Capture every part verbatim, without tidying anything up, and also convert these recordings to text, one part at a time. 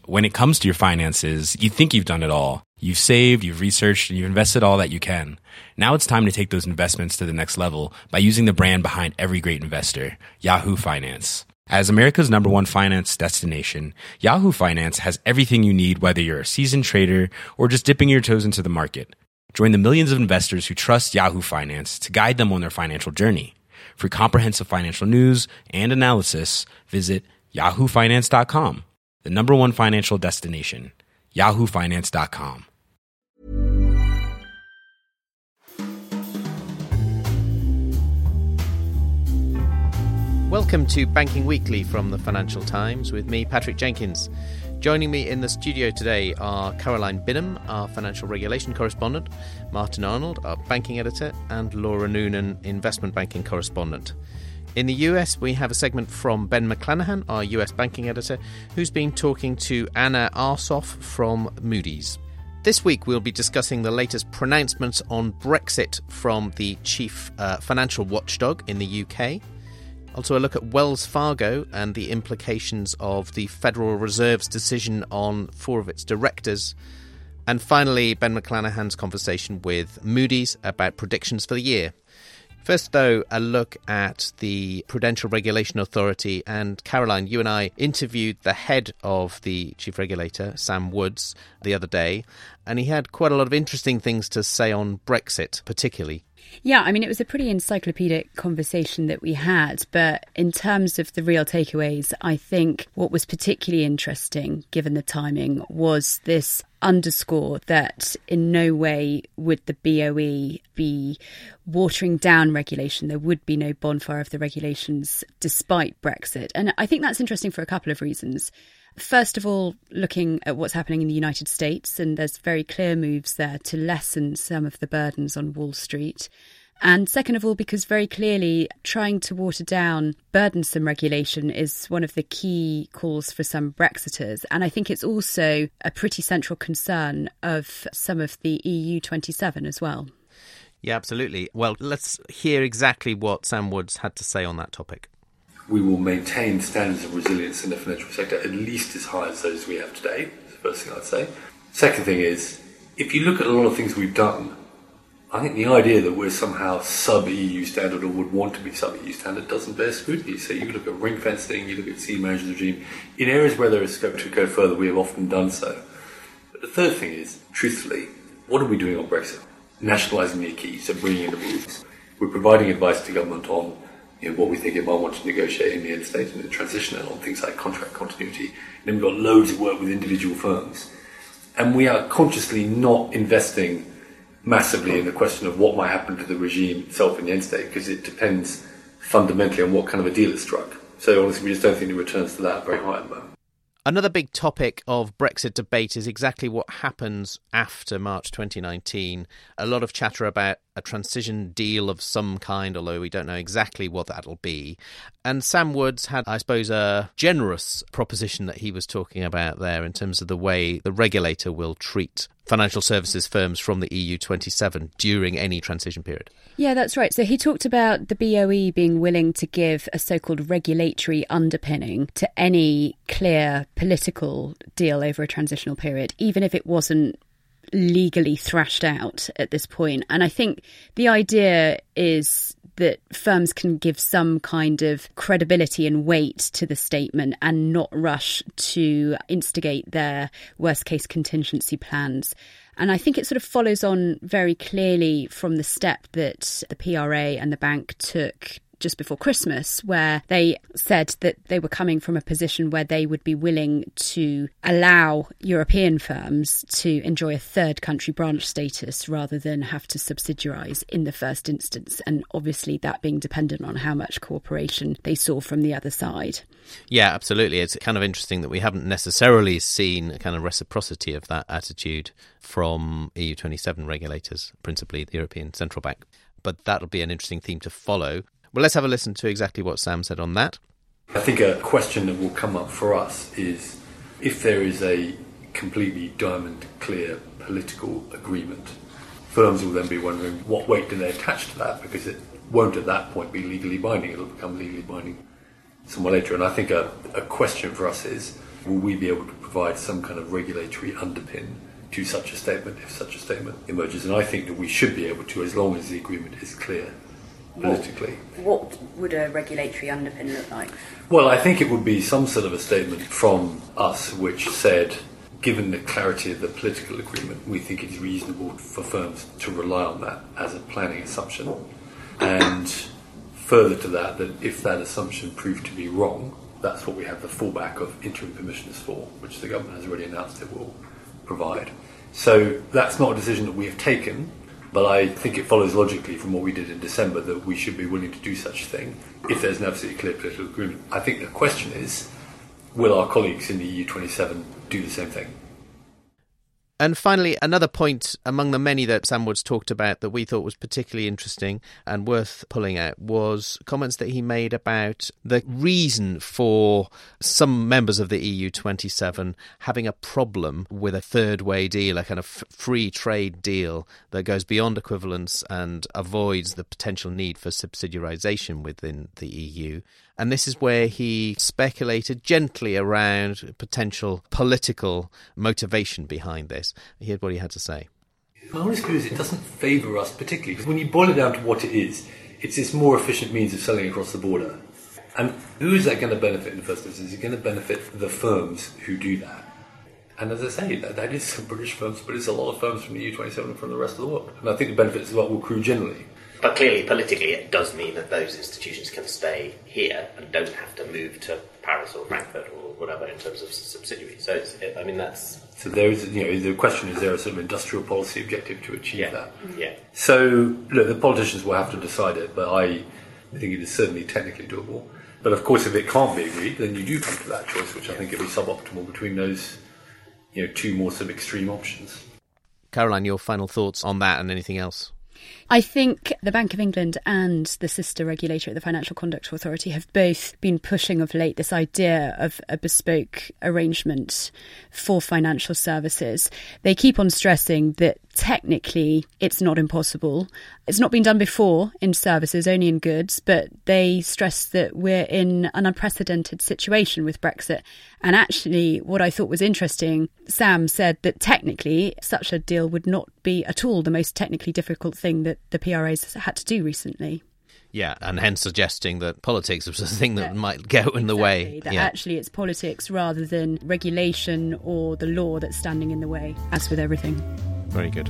when it comes to your finances, you think you've done it all. You've saved, you've researched, and you've invested all that you can. Now it's time to take those investments to the next level by using the brand behind every great investor, Yahoo Finance. As America's number one finance destination, Yahoo Finance has everything you need, whether you're a seasoned trader or just dipping your toes into the market. Join the millions of investors who trust Yahoo Finance to guide them on their financial journey. For comprehensive financial news and analysis, visit yahoo finance dot com, the number one financial destination, yahoo finance dot com. Welcome to Banking Weekly from the Financial Times with me, Patrick Jenkins. Joining me in the studio today are Caroline Binham, our financial regulation correspondent, Martin Arnold, our banking editor, and Laura Noonan, investment banking correspondent. In the U S, we have a segment from Ben McClanahan, our U S banking editor, who's been talking to Anna Arsoff from Moody's. This week, we'll be discussing the latest pronouncements on Brexit from the chief uh, financial watchdog in the U K. Also a look at Wells Fargo and the implications of the Federal Reserve's decision on four of its directors. And finally, Ben McClanahan's conversation with Moody's about predictions for the year. First, though, a look at the Prudential Regulation Authority. And Caroline, you and I interviewed the head of the chief regulator, Sam Woods, the other day. And he had quite a lot of interesting things to say on Brexit, particularly. Yeah, I mean, it was a pretty encyclopedic conversation that we had. But in terms of the real takeaways, I think what was particularly interesting, given the timing, was this underscore that in no way would the B O E be watering down regulation. There would be no bonfire of the regulations despite Brexit. And I think that's interesting for a couple of reasons. First of all, looking at what's happening in the United States, and there's very clear moves there to lessen some of the burdens on Wall Street. And second of all, because very clearly trying to water down burdensome regulation is one of the key calls for some Brexiters. And I think it's also a pretty central concern of some of the E U twenty-seven as well. Yeah, absolutely. Well, let's hear exactly what Sam Woods had to say on that topic. We will maintain standards of resilience in the financial sector at least as high as those we have today. That's the first thing I'd say. Second thing is, if you look at a lot of things we've done, I think the idea that we're somehow sub-E U standard or would want to be sub-E U standard doesn't bear scrutiny. So you look at ring fencing, you look at senior management regime. In areas where there is scope to go further, we have often done so. But the third thing is, truthfully, what are we doing on Brexit? Nationalising the key, so bringing in the rules. We're providing advice to government on you know, what we think it might want to negotiate in the end state and the transition on things like contract continuity. And then we've got loads of work with individual firms. And we are consciously not investing massively in the question of what might happen to the regime itself in the end state, because it depends fundamentally on what kind of a deal is struck. So honestly, we just don't think the returns to that are very high at the moment. Another big topic of Brexit debate is exactly what happens after March twenty nineteen. A lot of chatter about a transition deal of some kind, although we don't know exactly what that'll be. And Sam Woods had, I suppose, a generous proposition that he was talking about there in terms of the way the regulator will treat financial services firms from the E U twenty-seven during any transition period. Yeah, that's right. So he talked about the B O E being willing to give a so-called regulatory underpinning to any clear political deal over a transitional period, even if it wasn't legally thrashed out at this point. And I think the idea is that firms can give some kind of credibility and weight to the statement and not rush to instigate their worst case contingency plans. And I think it sort of follows on very clearly from the step that the P R A and the bank took just before Christmas, where they said that they were coming from a position where they would be willing to allow European firms to enjoy a third country branch status rather than have to subsidiarise in the first instance. And obviously that being dependent on how much cooperation they saw from the other side. Yeah, absolutely. It's kind of interesting that we haven't necessarily seen a kind of reciprocity of that attitude from E U twenty-seven regulators, principally the European Central Bank. But that'll be an interesting theme to follow. Well, let's have a listen to exactly what Sam said on that. I think a question that will come up for us is if there is a completely diamond clear political agreement, firms will then be wondering what weight do they attach to that, because it won't at that point be legally binding. It'll become legally binding somewhat later. And I think a, a question for us is, will we be able to provide some kind of regulatory underpin to such a statement if such a statement emerges. And I think that we should be able to, as long as the agreement is clear politically. What, what would a regulatory underpin look like? Well, I think it would be some sort of a statement from us which said, given the clarity of the political agreement, we think it is reasonable for firms to rely on that as a planning assumption. And further to that, that if that assumption proved to be wrong, that's what we have the fallback of interim permissions for, which the government has already announced it will provide. So that's not a decision that we have taken, but I think it follows logically from what we did in December that we should be willing to do such a thing if there's an absolutely clear political agreement. I think the question is, will our colleagues in the E U twenty-seven do the same thing? And finally, another point among the many that Sam Woods talked about that we thought was particularly interesting and worth pulling out was comments that he made about the reason for some members of the E U twenty-seven having a problem with a third way deal, a kind of free trade deal that goes beyond equivalence and avoids the potential need for subsidiarisation within the E U. And this is where he speculated gently around potential political motivation behind this. Here's what he had to say. My honest view is it doesn't favour us particularly, because when you boil it down to what it is, it's this more efficient means of selling across the border. And who is that going to benefit in the first instance? Is it going to benefit the firms who do that? And as I say, that, that is some British firms, but it's a lot of firms from the E U twenty-seven and from the rest of the world. And I think the benefits as well will accrue generally. But clearly, politically, it does mean that those institutions can stay here and don't have to move to Paris or Frankfurt or whatever in terms of subsidiaries. So, it's, it, I mean, that's... So there is, you know, the question is, there a sort of industrial policy objective to achieve yeah. that? Yeah. So, look, the politicians will have to decide it, but I think it is certainly technically doable. But of course, if it can't be agreed, then you do come to that choice, which I think would be suboptimal between those, you know, two more sort of extreme options. Caroline, your final thoughts on that and anything else? I think the Bank of England and the sister regulator at the Financial Conduct Authority have both been pushing of late this idea of a bespoke arrangement for financial services. They keep on stressing that technically it's not impossible. It's not been done before in services, only in goods, but they stress that we're in an unprecedented situation with Brexit. And actually, what I thought was interesting, Sam said that technically such a deal would not be at all the most technically difficult thing that the P R As had to do recently. Yeah, and hence suggesting that politics was the thing that yeah. might go in the exactly, way. That yeah. actually it's politics rather than regulation or the law that's standing in the way, as with everything. Very good.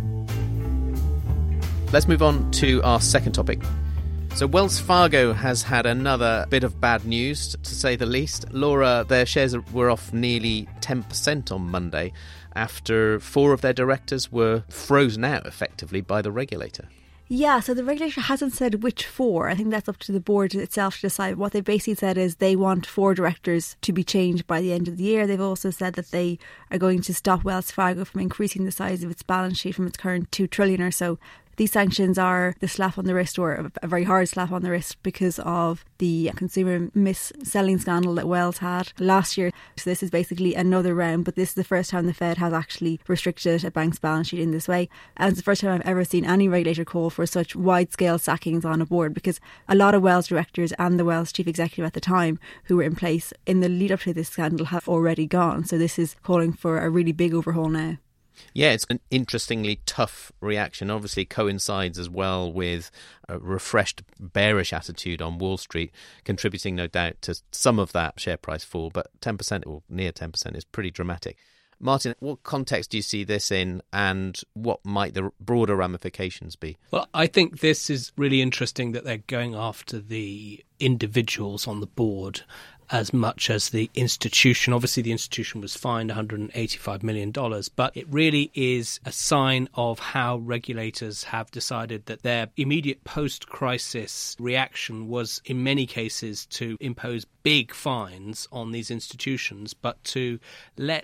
Let's move on to our second topic. So Wells Fargo has had another bit of bad news, to say the least. Laura, their shares were off nearly ten percent on Monday after four of their directors were frozen out effectively by the regulator. Yeah, so the regulator hasn't said which four. I think that's up to the board itself to decide. What they basically said is they want four directors to be changed by the end of the year. They've also said that they are going to stop Wells Fargo from increasing the size of its balance sheet from its current two trillion or so. These sanctions are the slap on the wrist, or a very hard slap on the wrist, because of the consumer mis-selling scandal that Wells had last year. So this is basically another round, but this is the first time the Fed has actually restricted a bank's balance sheet in this way. And it's the first time I've ever seen any regulator call for such wide-scale sackings on a board, because a lot of Wells directors and the Wells chief executive at the time who were in place in the lead up to this scandal have already gone. So this is calling for a really big overhaul now. Yeah, it's an interestingly tough reaction. Obviously coincides as well with a refreshed bearish attitude on Wall Street, contributing no doubt to some of that share price fall. But ten percent or near ten percent is pretty dramatic. Martin, what context do you see this in, and what might the broader ramifications be? Well, I think this is really interesting that they're going after the individuals on the board as much as the institution. Obviously, the institution was fined one hundred eighty-five million dollars, but it really is a sign of how regulators have decided that their immediate post-crisis reaction was, in many cases, to impose big fines on these institutions, but to let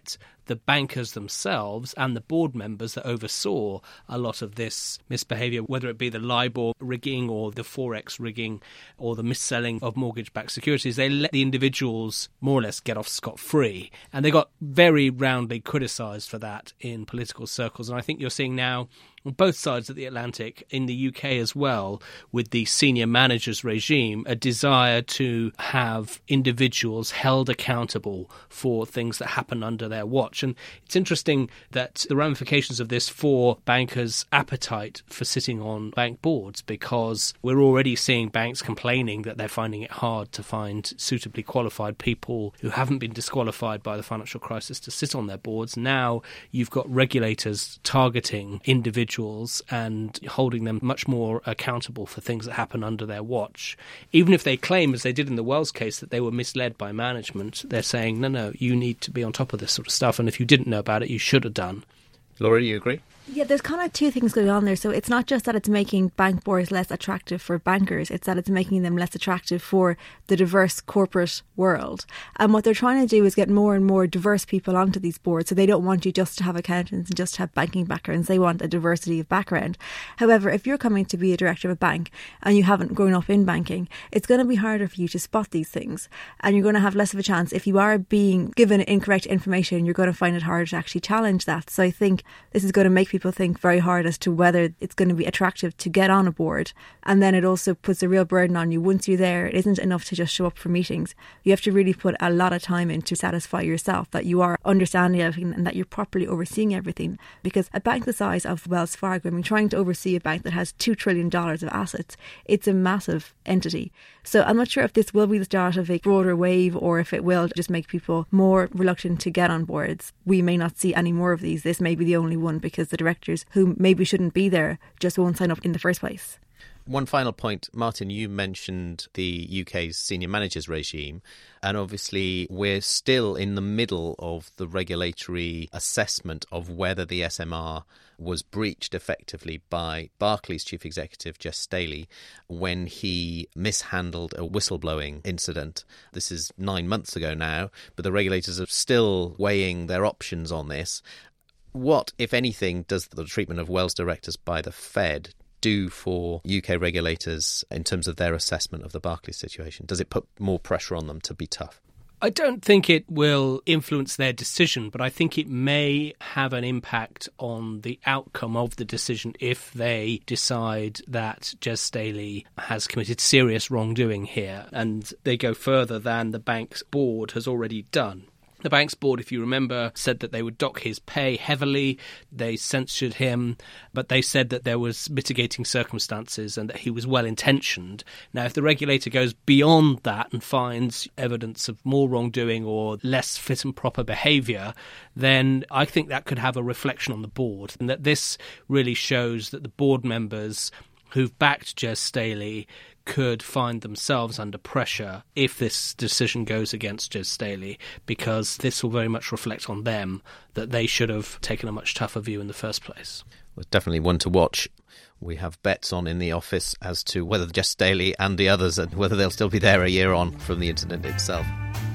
the bankers themselves and the board members that oversaw a lot of this misbehaviour, whether it be the LIBOR rigging or the Forex rigging or the mis-selling of mortgage-backed securities, they let the individuals more or less get off scot-free. And they got very roundly criticised for that in political circles. And I think you're seeing now on both sides of the Atlantic, in the U K as well, with the senior managers regime, a desire to have individuals held accountable for things that happen under their watch. And it's interesting that the ramifications of this for bankers' appetite for sitting on bank boards, because we're already seeing banks complaining that they're finding it hard to find suitably qualified people who haven't been disqualified by the financial crisis to sit on their boards. Now you've got regulators targeting individuals and holding them much more accountable for things that happen under their watch. Even if they claim, as they did in the Wells case, that they were misled by management, they're saying, no, no, you need to be on top of this sort of stuff, and if you didn't know about it, you should have done. Laura, you agree? Yeah, there's kind of two things going on there. So it's not just that it's making bank boards less attractive for bankers, it's that it's making them less attractive for the diverse corporate world. And what they're trying to do is get more and more diverse people onto these boards. So they don't want you just to have accountants and just to have banking backgrounds. They want a diversity of background. However, if you're coming to be a director of a bank and you haven't grown up in banking, it's going to be harder for you to spot these things. And you're going to have less of a chance. If you are being given incorrect information, you're going to find it harder to actually challenge that. So I think this is going to make people think very hard as to whether it's going to be attractive to get on a board. And then it also puts a real burden on you. Once you're there, it isn't enough to just show up for meetings. You have to really put a lot of time in to satisfy yourself that you are understanding everything and that you're properly overseeing everything. Because a bank the size of Wells Fargo, I mean, trying to oversee a bank that has two trillion dollars of assets, it's a massive entity. So I'm not sure if this will be the start of a broader wave or if it will just make people more reluctant to get on boards. We may not see any more of these. This may be the only one because the directors who maybe shouldn't be there just won't sign up in the first place. One final point, Martin, you mentioned the U K's senior managers regime, and obviously we're still in the middle of the regulatory assessment of whether the S M R was breached effectively by Barclays chief executive Jes Staley when he mishandled a whistleblowing incident. This is nine months ago now, but the regulators are still weighing their options on this. What, if anything, does the treatment of Wells directors by the Fed do for U K regulators in terms of their assessment of the Barclays situation? Does it put more pressure on them to be tough? I don't think it will influence their decision, but I think it may have an impact on the outcome of the decision if they decide that Jes Staley has committed serious wrongdoing here, and they go further than the bank's board has already done. The bank's board, if you remember, said that they would dock his pay heavily. They censured him, but they said that there was mitigating circumstances and that he was well-intentioned. Now, if the regulator goes beyond that and finds evidence of more wrongdoing or less fit and proper behaviour, then I think that could have a reflection on the board, and that this really shows that the board members who've backed Jes Staley could find themselves under pressure if this decision goes against Jes Staley, because this will very much reflect on them that they should have taken a much tougher view in the first place. Well, definitely one to watch. We have bets on in the office as to whether Jes Staley and the others, and whether they'll still be there a year on from the incident itself.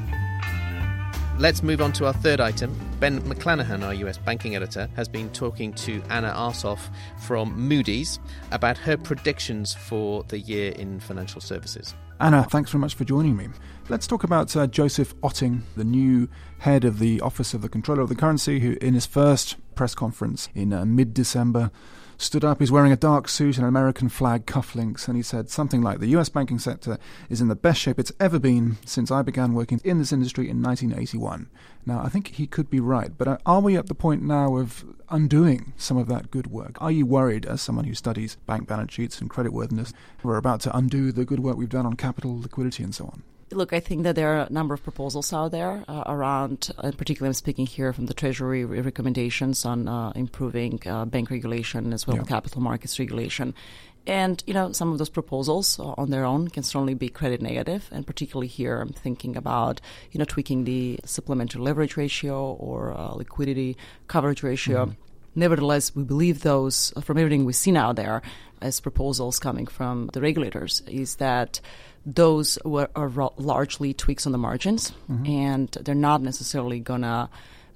Let's move on to our third item. Ben McClanahan, our U S banking editor, has been talking to Anna Arsoff from Moody's about her predictions for the year in financial services. Anna, thanks very much for joining me. Let's talk about uh, Joseph Otting, the new head of the Office of the Comptroller of the Currency, who in his first press conference in uh, mid-December stood up. He's wearing a dark suit and American flag cufflinks, and he said something like, the U S banking sector is in the best shape it's ever been since I began working in this industry in nineteen eighty-one. Now, I think he could be right, but are we at the point now of undoing some of that good work? Are you worried, as someone who studies bank balance sheets and creditworthiness, we're about to undo the good work we've done on capital, liquidity and so on? Look, I think that there are a number of proposals out there uh, around, uh, particularly I'm speaking here from the Treasury recommendations on uh, improving uh, bank regulation as well as yeah. capital markets regulation. And, you know, some of those proposals uh, on their own can certainly be credit negative. And particularly here, I'm thinking about, you know, tweaking the supplementary leverage ratio or uh, liquidity coverage ratio. Mm-hmm. Nevertheless, we believe those, from everything we've seen out there as proposals coming from the regulators, is that those were, are largely tweaks on the margins, mm-hmm. and they're not necessarily going to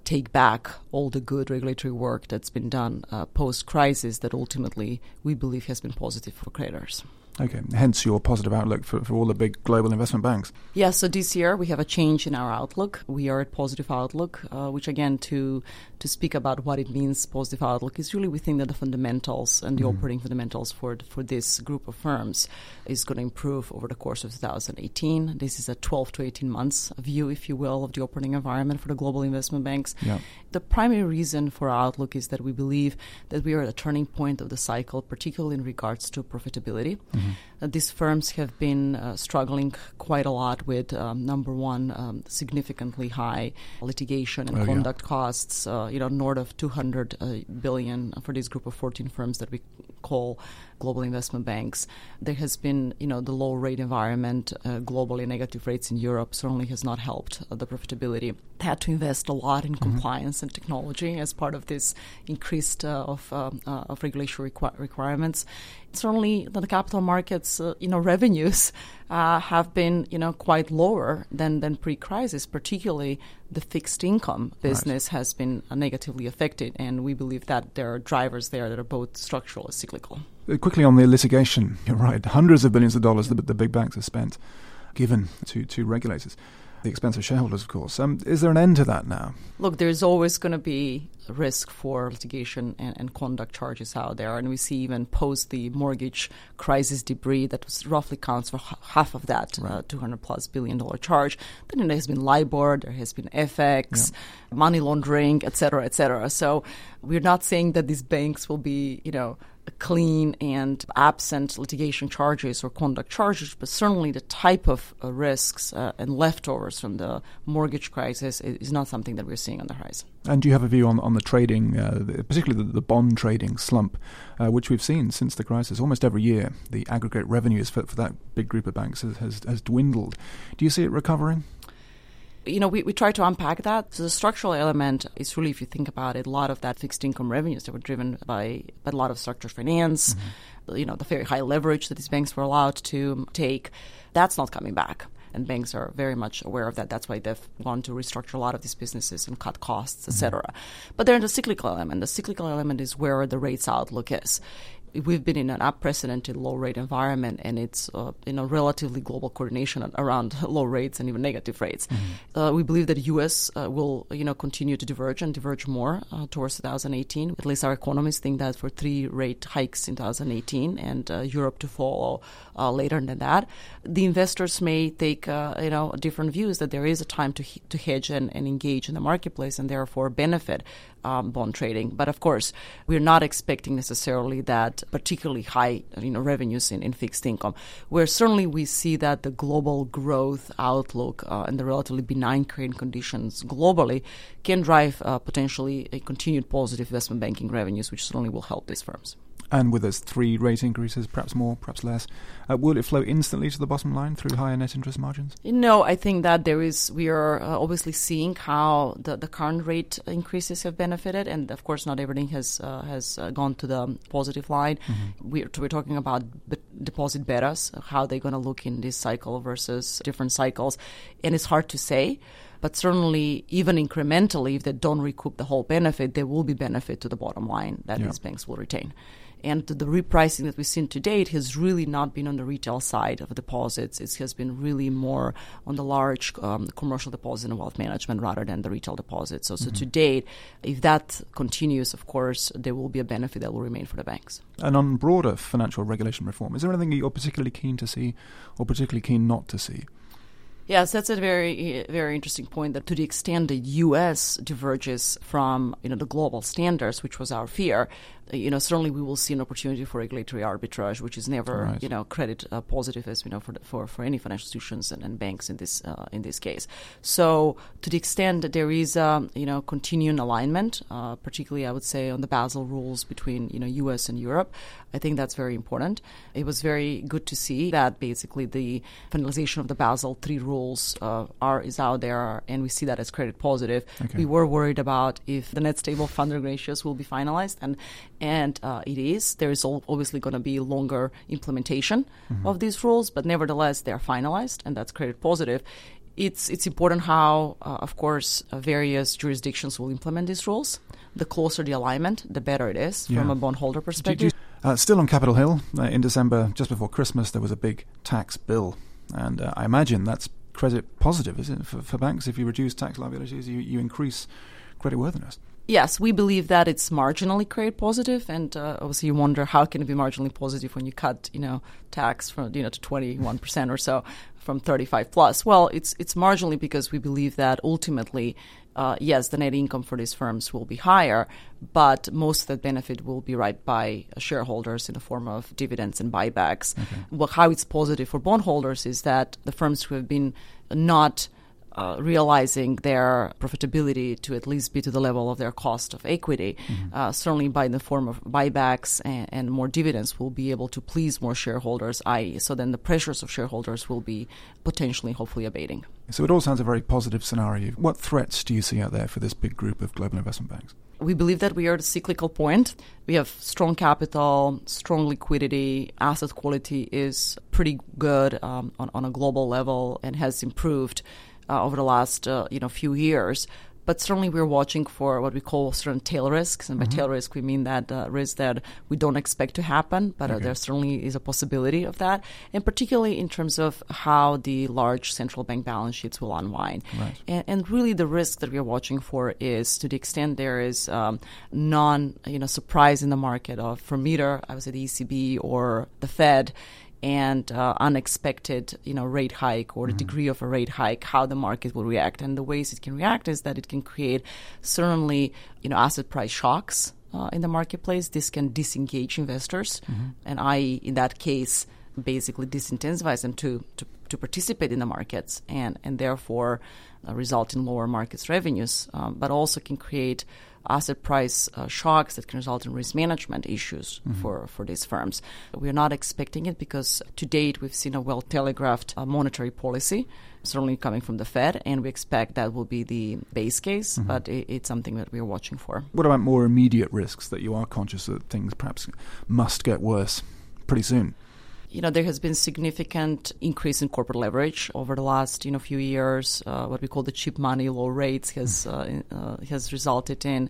take back all the good regulatory work that's been done uh, post-crisis that ultimately we believe has been positive for creditors. Okay, hence your positive outlook for, for all the big global investment banks. Yeah, so this year we have a change in our outlook. We are at positive outlook, uh, which again, to to speak about what it means, positive outlook, is really we think that the fundamentals and the mm-hmm. operating fundamentals for for this group of firms is going to improve over the course of two thousand eighteen. This is a twelve to eighteen months view, if you will, of the operating environment for the global investment banks. Yeah. The primary reason for our outlook is that we believe that we are at a turning point of the cycle, particularly in regards to profitability. Mm-hmm. Uh, these firms have been uh, struggling quite a lot with, um, number one, um, significantly high litigation and oh, conduct yeah. costs, uh, you know, north of two hundred uh, billion for this group of fourteen firms that we call global investment banks. There has been, you know, the low rate environment, uh, globally negative rates in Europe certainly has not helped uh, the profitability. They had to invest a lot in mm-hmm. compliance and technology as part of this increased uh, of um, uh, of regulatory requ- requirements. Certainly, the capital markets, uh, you know, revenues uh, have been, you know, quite lower than, than pre-crisis. Particularly, the fixed income business right. has been uh, negatively affected, and we believe that there are drivers there that are both structural and cyclical. Uh, quickly on the litigation, you're right. Hundreds of billions of dollars the, the big banks have spent, given to to regulators. The expense of shareholders, of course. Um, is there an end to that now? Look, there's always going to be a risk for litigation and, and conduct charges out there. And we see even post the mortgage crisis debris that was roughly counts for h- half of that right. uh, two hundred plus billion dollar charge. Then there has been LIBOR, there has been F X, yeah. money laundering, et cetera, et cetera. So we're not saying that these banks will be, you know, clean and absent litigation charges or conduct charges, but certainly the type of uh, risks uh, and leftovers from the mortgage crisis is, is not something that we're seeing on the horizon. And do you have a view on, on the trading, uh, the, particularly the, the bond trading slump, uh, which we've seen since the crisis? Almost every year, the aggregate revenues for, for that big group of banks has, has, has dwindled. Do you see it recovering? You know, we, we try to unpack that. So the structural element is really, if you think about it, a lot of that fixed income revenues that were driven by, by a lot of structured finance, mm-hmm. you know, the very high leverage that these banks were allowed to take, that's not coming back. And banks are very much aware of that. That's why they've gone to restructure a lot of these businesses and cut costs, et cetera. Mm-hmm. But they're in the cyclical element. The cyclical element is where the rates outlook is. We've been in an unprecedented low rate environment, and it's uh, you know relatively global coordination around low rates and even negative rates. Mm-hmm. Uh, we believe that the U S uh, will you know continue to diverge and diverge more uh, towards two thousand eighteen. At least our economists think that for three rate hikes in two thousand eighteen, and uh, Europe to follow uh, later than that. The investors may take uh, you know different views that there is a time to to hedge and, and engage in the marketplace, and therefore benefit um, bond trading. But of course, we're not expecting necessarily that particularly high you know, revenues in, in fixed income, where certainly we see that the global growth outlook uh, and the relatively benign credit conditions globally can drive uh, potentially a continued positive investment banking revenues, which certainly will help these firms. And with those three rate increases, perhaps more, perhaps less, uh, will it flow instantly to the bottom line through higher net interest margins? No, I think that there is, we are uh, obviously seeing how the, the current rate increases have benefited. And of course, not everything has uh, has uh, gone to the positive line. Mm-hmm. We're, we're talking about b- deposit betas, how they're going to look in this cycle versus different cycles. And it's hard to say. But certainly, even incrementally, if they don't recoup the whole benefit, there will be benefit to the bottom line that yeah. these banks will retain. And the repricing that we've seen to date has really not been on the retail side of deposits. It has been really more on the large um, commercial deposit and wealth management rather than the retail deposits. So, mm-hmm. so to date, if that continues, of course, there will be a benefit that will remain for the banks. And on broader financial regulation reform, is there anything you're particularly keen to see or particularly keen not to see? Yes, that's a very, very interesting point, that to the extent the U S diverges from, you know, the global standards, which was our fear, you know, certainly we will see an opportunity for regulatory arbitrage, which is never, right. you know, credit uh, positive, as we know, for, the, for for any financial institutions and, and banks in this uh, in this case. So, to the extent that there is, um, you know, continuing alignment, uh, particularly I would say on the Basel rules between, you know, U S and Europe, I think that's very important. It was very good to see that basically the finalization of the Basel three rules uh, are is out there, and we see that as credit positive. Okay. We were worried about if the net stable funding ratios will be finalized, and and uh, it is. There is obviously going to be longer implementation mm-hmm. of these rules, but nevertheless, they are finalized, and that's credit positive. It's it's important how, uh, of course, uh, various jurisdictions will implement these rules. The closer the alignment, the better it is yeah. from a bondholder perspective. Do, do, uh, still on Capitol Hill, uh, in December, just before Christmas, there was a big tax bill. And uh, I imagine that's credit positive, is it, for, for banks? If you reduce tax liabilities, you, you increase creditworthiness. Yes, we believe that it's marginally credit positive, and uh, obviously you wonder how can it be marginally positive when you cut, you know, tax from you know to twenty-one percent or so from thirty-five plus. Well, it's it's marginally because we believe that ultimately, uh, yes, the net income for these firms will be higher, but most of that benefit will be right by shareholders in the form of dividends and buybacks. Okay. Well, how it's positive for bondholders is that the firms who have been not Uh, realizing their profitability to at least be to the level of their cost of equity, mm-hmm. uh, certainly by the form of buybacks and, and more dividends, will be able to please more shareholders, that is, so then the pressures of shareholders will be potentially, hopefully, abating. So it all sounds a very positive scenario. What threats do you see out there for this big group of global investment banks? We believe that we are at a cyclical point. We have strong capital, strong liquidity, asset quality is pretty good um, on, on a global level and has improved Uh, over the last uh, you know few years, but certainly we're watching for what we call certain tail risks, and by mm-hmm. tail risk we mean that uh, risk that we don't expect to happen, but okay. uh, there certainly is a possibility of that, and particularly in terms of how the large central bank balance sheets will unwind. Right. And, and really the risk that we're watching for is to the extent there is um, non you know surprise in the market of from either I would say the E C B or the Fed, and uh, unexpected, you know, rate hike or the mm-hmm. degree of a rate hike, how the market will react. And the ways it can react is that it can create certainly, you know, asset price shocks uh, in the marketplace. This can disengage investors, mm-hmm. and that is, in that case, basically disincentivize them to, to, to participate in the markets and, and therefore uh, result in lower markets revenues, um, but also can create asset price uh, shocks that can result in risk management issues mm-hmm. for, for these firms. We're not expecting it because to date we've seen a well-telegraphed uh, monetary policy, certainly coming from the Fed, and we expect that will be the base case, mm-hmm. but it, it's something that we're watching for. What about more immediate risks that you are conscious that things perhaps must get worse pretty soon? You know, there has been significant increase in corporate leverage over the last, you know, few years. Uh, what we call the cheap money, low rates has uh, uh, has resulted in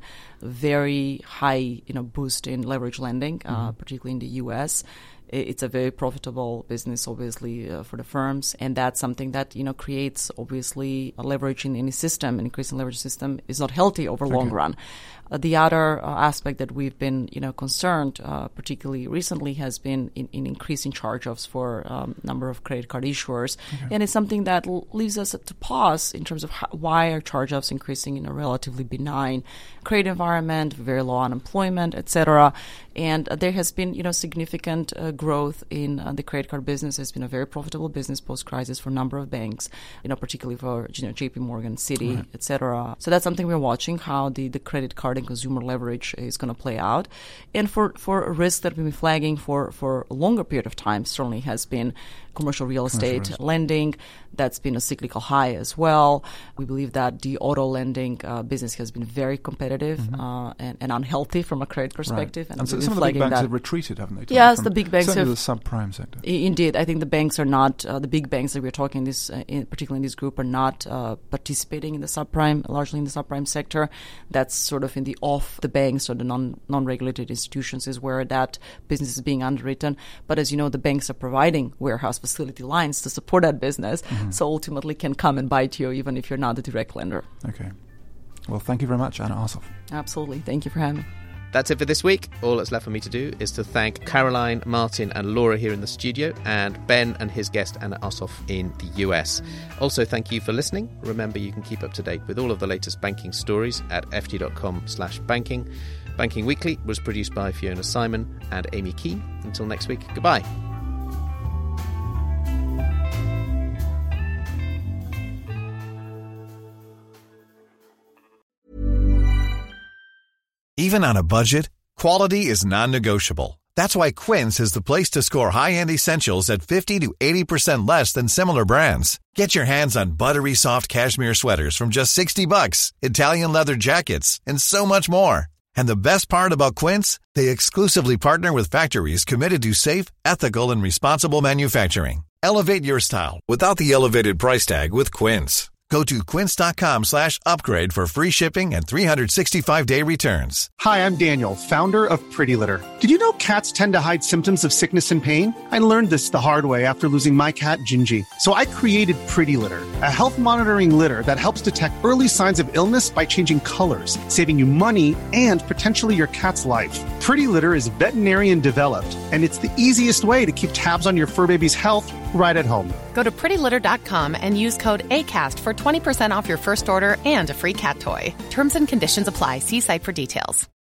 very high, you know, boost in leverage lending, uh, mm-hmm. particularly in the U S. It's a very profitable business, obviously, uh, for the firms, and that's something that, you know, creates, obviously, a leverage in any system. An increasing leverage system is not healthy over okay. long run. Uh, the other uh, aspect that we've been, you know, concerned, uh, particularly recently, has been in, in increasing charge-offs for a um, number of credit card issuers, okay. and it's something that l- leaves us to pause in terms of how, why are charge-offs increasing in a relatively benign credit environment, very low unemployment, et cetera. And uh, there has been, you know, significant uh, growth in uh, the credit card business. It's been a very profitable business post-crisis for a number of banks, you know, particularly for, you know, J P Morgan, Citi, right. et cetera. So that's something we're watching, how the, the credit card and consumer leverage is going to play out. And for, for a risk that we've been flagging for, for a longer period of time certainly has been commercial real estate commercial lending. That's been a cyclical high as well. We believe that the auto lending uh, business has been very competitive mm-hmm. uh, and, and unhealthy from a credit perspective. Right. And, and so some of the big banks that. have retreated, haven't they? Yes, from, the big banks have. the subprime sector. Indeed. I think the banks are not, uh, the big banks that we're talking, this, uh, in, particularly in this group, are not uh, participating in the subprime, largely in the subprime sector. That's sort of in the off the banks or the non, non-regulated institutions is where that business is being underwritten. But as you know, the banks are providing warehouse facility lines to support that business, mm-hmm. so ultimately can come and bite you even if you're not a direct lender. Okay. Well, thank you very much, Anna Ossoff. Absolutely. Thank you for having me. That's it for this week. All that's left for me to do is to thank Caroline, Martin and Laura here in the studio, and Ben and his guest Anna Ossoff in the U S. Also, thank you for listening. Remember, you can keep up to date with all of the latest banking stories at ft.com slash banking. Banking Weekly was produced by Fiona Simon and Amy Key. Until next week, goodbye. Even on a budget, quality is non-negotiable. That's why Quince is the place to score high-end essentials at fifty to eighty percent less than similar brands. Get your hands on buttery soft cashmere sweaters from just sixty bucks, Italian leather jackets, and so much more. And the best part about Quince, they exclusively partner with factories committed to safe, ethical, and responsible manufacturing. Elevate your style without the elevated price tag with Quince. Go to quince.com slash upgrade for free shipping and three sixty-five day returns. Hi, I'm Daniel, founder of Pretty Litter. Did you know cats tend to hide symptoms of sickness and pain? I learned this the hard way after losing my cat, Gingy. So I created Pretty Litter, a health monitoring litter that helps detect early signs of illness by changing colors, saving you money and potentially your cat's life. Pretty Litter is veterinarian developed, and it's the easiest way to keep tabs on your fur baby's health right at home. Go to pretty litter dot com and use code ACAST for twenty percent off your first order and a free cat toy. Terms and conditions apply. See site for details.